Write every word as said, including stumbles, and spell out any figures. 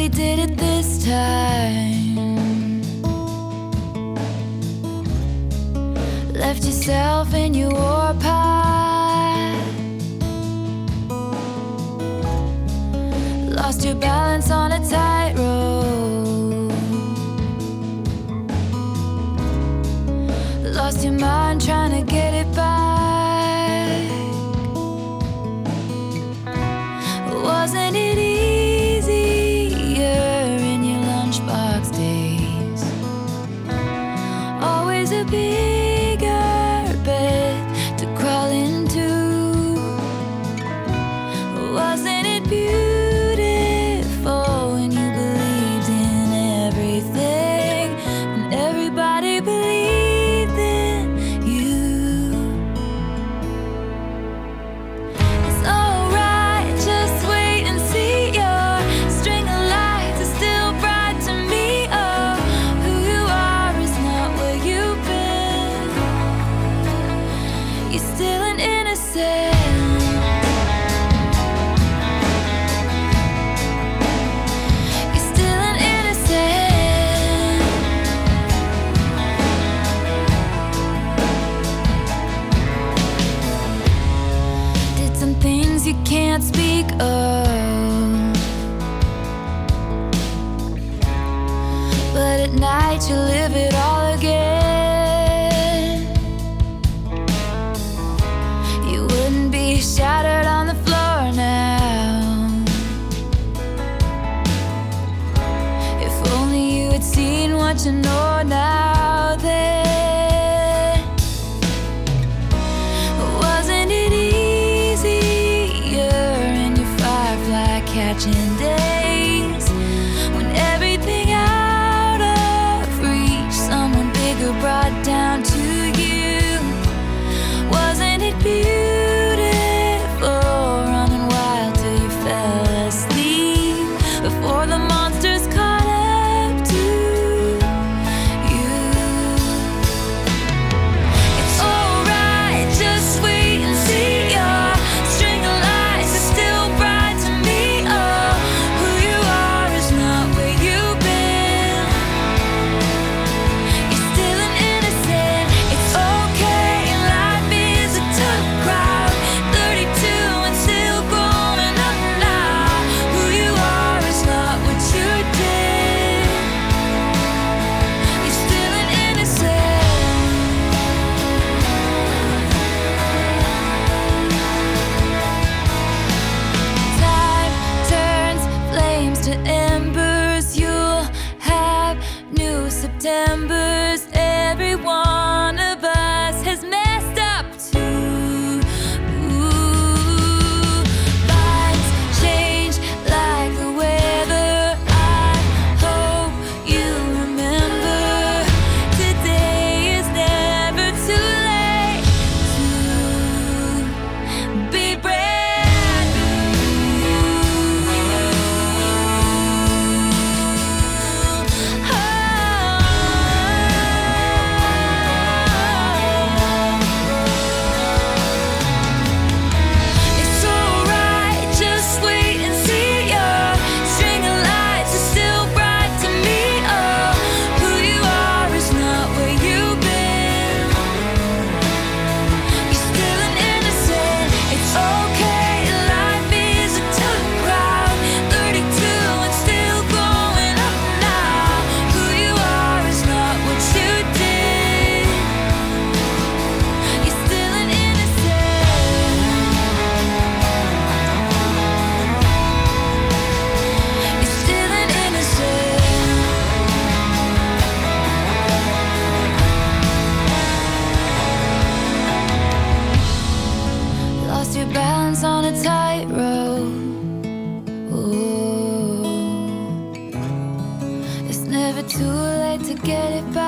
we did it this time. Left yourself in your warpath. Lost your balance on a tightrope. Lost your mind trying to get it back. Wasn't it easier in your lunchbox days? Always a bigger bed to crawl into. Wasn't it beautiful when you believed in everything and everybody believed in you? It's alright, just wait and see. Your string of lights is still bright to me. Oh, who you are is not where you've been. You're still an innocent. You're still an innocent. Did some things you can't speak of, but at night you live it all again. You wouldn't be shattered on the floor now. If only you had seen what you know now then. Wasn't it easier in your firefly catching days, when everything out of reach someone bigger brought down to you? Wasn't it beautiful running wild till you fell asleep before the monsters caught up to you? It's alright, just wait and see. Your string of lights is still bright to me. Oh, who you are is not where you've been. You're still an innocent. It's okay, life is a tough crowd. thirty-two and still growing up now. Who you are is not what you did. You're still an innocent. Time turns flames to embers. You'll have new Septembers. Every one of us has messed up too. Ooh. Lines change like the weather. I hope you remember today is never too late to be brand It's alright, just wait and see. Your string of lights is still bright to me. Oh, who you are is not where you've been. You're still an innocent. It's okay, life is a tough crowd. thirty-two and still growing up now. Who you are is not what you did. You're still an innocent. You're still an innocent. Lost your balance on a tightrope. Ooh. It's never too late to get it back.